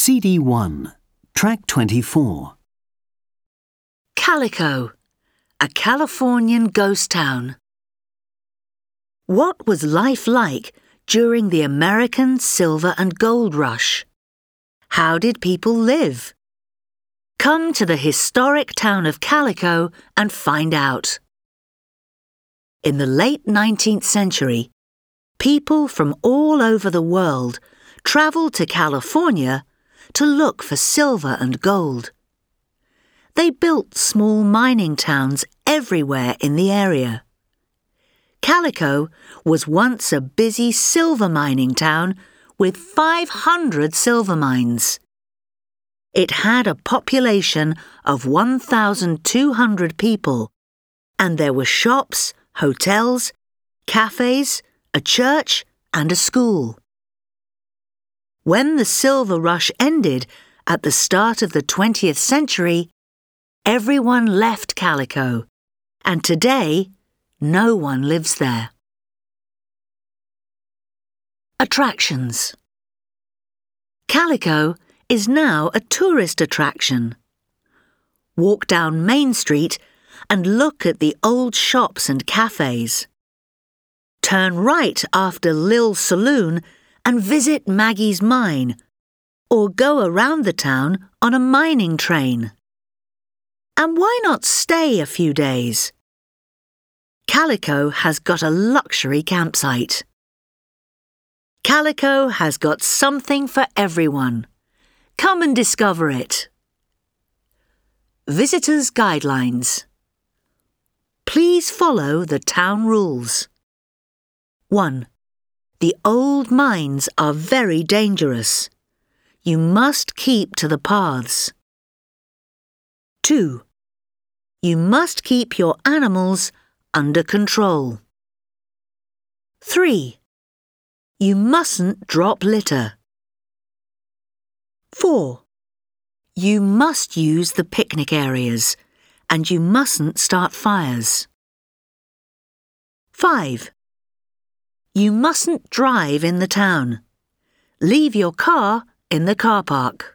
CD1, Track 24. Calico, a Californian ghost town. What was life like during the American silver and gold rush? How did people live? Come to the historic town of Calico and find out. In the late 19th century, people from all over the world traveled to California to look for silver and gold. They built small mining towns everywhere in the area. Calico was once a busy silver mining town with 500 silver mines. It had a population of 1,200 people, and there were shops, hotels, cafes, a church, and a school. When the silver rush ended at the start of the 20th century, everyone left Calico, and today no one lives there. Attractions. Calico is now a tourist attraction. Walk down Main Street and look at the old shops and cafes. Turn right after Lil's Saloon and visit Maggie's Mine, or go around the town on a mining train. And why not stay a few days? Calico has got a luxury campsite. Calico has got something for everyone. Come and discover it. Visitors' Guidelines. Please follow the town rules. 1. The old mines are very dangerous. You must keep to the paths. 2. You must keep your animals under control. 3. You mustn't drop litter. 4. You must use the picnic areas, and you mustn't start fires. 5. You mustn't drive in the town. Leave your car in the car park.